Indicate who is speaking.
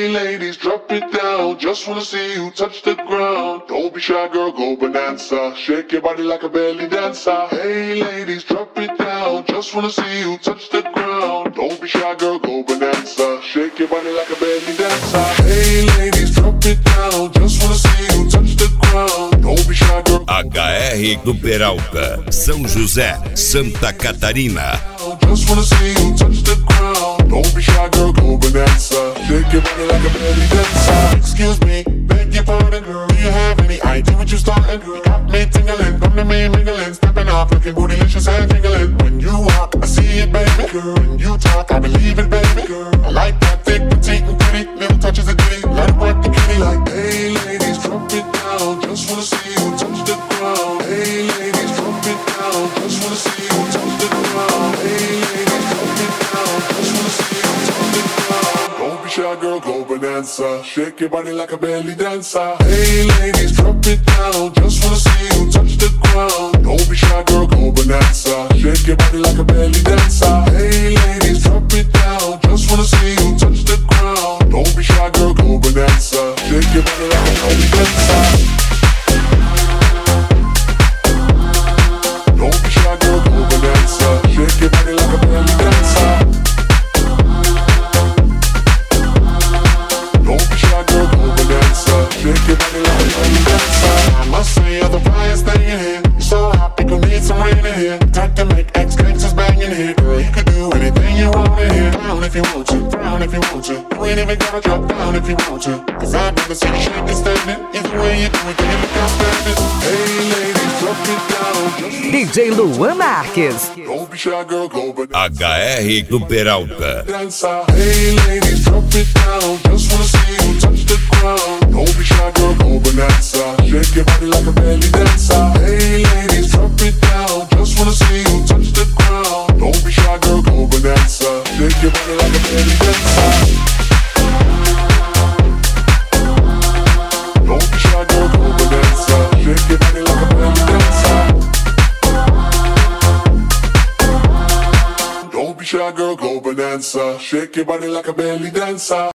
Speaker 1: ladies, drop it down. Just wanna see you touch the ground. Don't be shy, girl, go bonanza. Shake your body like a belly dancer. Hey ladies, drop it down. Just wanna see you touch the ground. Don't be shy, girl, go bonanza. Shake your body like a belly dancer. Hey ladies, drop it down. Just wanna see you touch the ground. Don't be shy, girl.
Speaker 2: HR do Peralta, São José, Santa Catarina.
Speaker 1: Just wanna see you touch the ground. Don't be shy, girl, go bonanza. Shake your body like a belly dancer. Excuse me, beg your pardon, girl. Do you have any idea what you started, girl? You got me tingling, come to me mingling, stepping off, looking bootylicious and tingling. When you walk, I see it, baby, girl. When you talk, I believe it, baby, girl. I like that thick, petite, and pretty. Little touches of ditty, let it work the kitty. Like, hey ladies, drop it down. Just wanna see you touch the ground. Hey ladies, drop it down. Just wanna see you touch the ground. Hey ladies, drop it down. Just wanna see you touch the ground. Don't be shy, girl, go bonanza. Shake your body like a belly dancer. Hey ladies, drop it down. Just wanna see you touch the ground. Don't be shy, girl, go bonanza. Shake your body like a belly dancer. Hey ladies, drop it down. Just wanna see you touch the ground. Don't be shy, girl, go bonanza. Shake your body like a belly dancer. Don't be shy, girl, go bonanza. Shake your body like a belly dancer. Don't be shy, girl, go bonanza. Shake your body like a belly dancer. I must say you're the brightest thing in here. You're so hot, people need some rain in here. Time to make ex-gangsters bang in here. Girl, you could do anything you want in here. Down if you want to, down if you want to. You ain't even gotta drop down if you want to. Cause I'd rather see you shake and standing. Either way you do it, you look outstanding. Hey ladies, drop it down.
Speaker 3: DJ Luan Marques.
Speaker 1: Don't be shy, girl, go bonanza.
Speaker 2: HR do Peralta.
Speaker 1: Dancer. Hey ladies, drop it down. Just wanna see you touch the ground. Don't be shy, girl, go bonanza. Shake your body like a belly dancer. Hey ladies, drop it down. Just wanna see you touch the ground. Don't be shy, girl, go bonanza. Shake your body like a belly dancer. Don't be shy, girl, go bonanza. Shake your body like a belly dancer. Don't be shy, girl, go bonanza. Shake your body like a belly dancer.